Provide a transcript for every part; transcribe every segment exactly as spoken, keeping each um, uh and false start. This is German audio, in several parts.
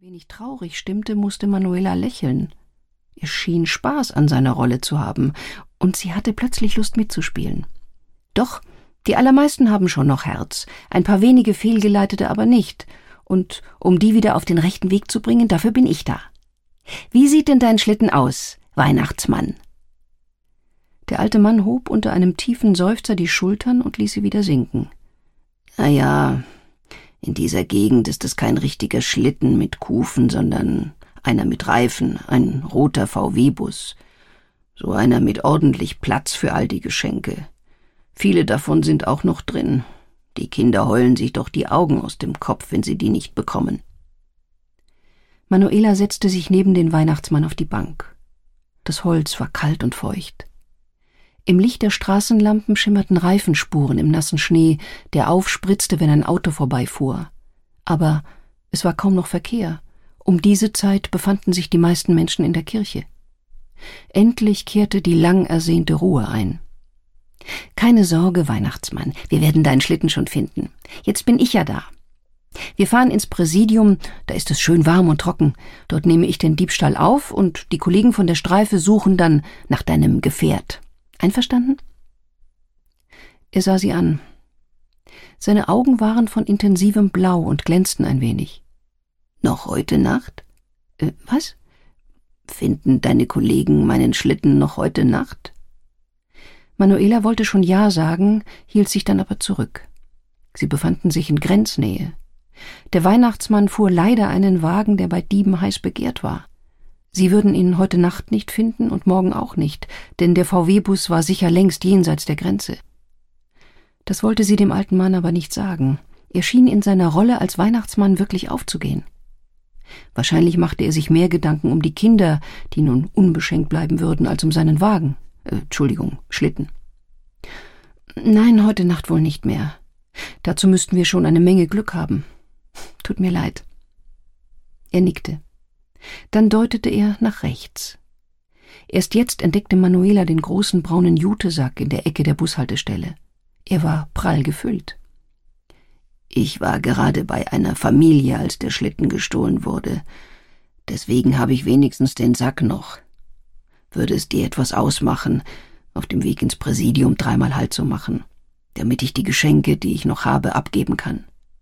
wenig traurig stimmte, musste Manuela lächeln. Es schien Spaß an seiner Rolle zu haben, und sie hatte plötzlich Lust mitzuspielen. Doch, die allermeisten haben schon noch Herz, ein paar wenige fehlgeleitete aber nicht, und um die wieder auf den rechten Weg zu bringen, dafür bin ich da. Wie sieht denn dein Schlitten aus, Weihnachtsmann? Der alte Mann hob unter einem tiefen Seufzer die Schultern und ließ sie wieder sinken. Na ja, in dieser Gegend ist es kein richtiger Schlitten mit Kufen, sondern einer mit Reifen, ein roter V W-Bus. So einer mit ordentlich Platz für all die Geschenke. Viele davon sind auch noch drin. Die Kinder heulen sich doch die Augen aus dem Kopf, wenn sie die nicht bekommen. Manuela setzte sich neben den Weihnachtsmann auf die Bank. Das Holz war kalt und feucht. Im Licht der Straßenlampen schimmerten Reifenspuren im nassen Schnee, der aufspritzte, wenn ein Auto vorbeifuhr. Aber es war kaum noch Verkehr. Um diese Zeit befanden sich die meisten Menschen in der Kirche. Endlich kehrte die lang ersehnte Ruhe ein. »Keine Sorge, Weihnachtsmann, wir werden deinen Schlitten schon finden. Jetzt bin ich ja da. Wir fahren ins Präsidium, da ist es schön warm und trocken. Dort nehme ich den Diebstahl auf und die Kollegen von der Streife suchen dann nach deinem Gefährt. Einverstanden?« Er sah sie an. Seine Augen waren von intensivem Blau und glänzten ein wenig. »Noch heute Nacht? Äh, was? Finden deine Kollegen meinen Schlitten noch heute Nacht?« Manuela wollte schon Ja sagen, hielt sich dann aber zurück. Sie befanden sich in Grenznähe. Der Weihnachtsmann fuhr leider einen Wagen, der bei Dieben heiß begehrt war. Sie würden ihn heute Nacht nicht finden und morgen auch nicht, denn der V W-Bus war sicher längst jenseits der Grenze. Das wollte sie dem alten Mann aber nicht sagen. Er schien in seiner Rolle als Weihnachtsmann wirklich aufzugehen. Wahrscheinlich machte er sich mehr Gedanken um die Kinder, die nun unbeschenkt bleiben würden, als um seinen Wagen. Äh, Entschuldigung, Schlitten. »Nein, heute Nacht wohl nicht mehr. Dazu müssten wir schon eine Menge Glück haben. Tut mir leid.« Er nickte. Dann deutete er nach rechts. Erst jetzt entdeckte Manuela den großen braunen Jutesack in der Ecke der Bushaltestelle. Er war prall gefüllt. »Ich war gerade bei einer Familie, als der Schlitten gestohlen wurde. Deswegen habe ich wenigstens den Sack noch. Würde es dir etwas ausmachen, auf dem Weg ins Präsidium dreimal Halt zu machen, damit ich die Geschenke, die ich noch habe, abgeben kann?«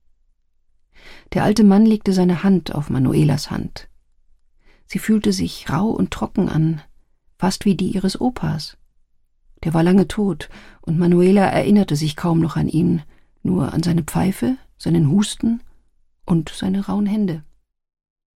Der alte Mann legte seine Hand auf Manuelas Hand. Sie fühlte sich rau und trocken an, fast wie die ihres Opas. Der war lange tot, und Manuela erinnerte sich kaum noch an ihn, nur an seine Pfeife, seinen Husten und seine rauen Hände.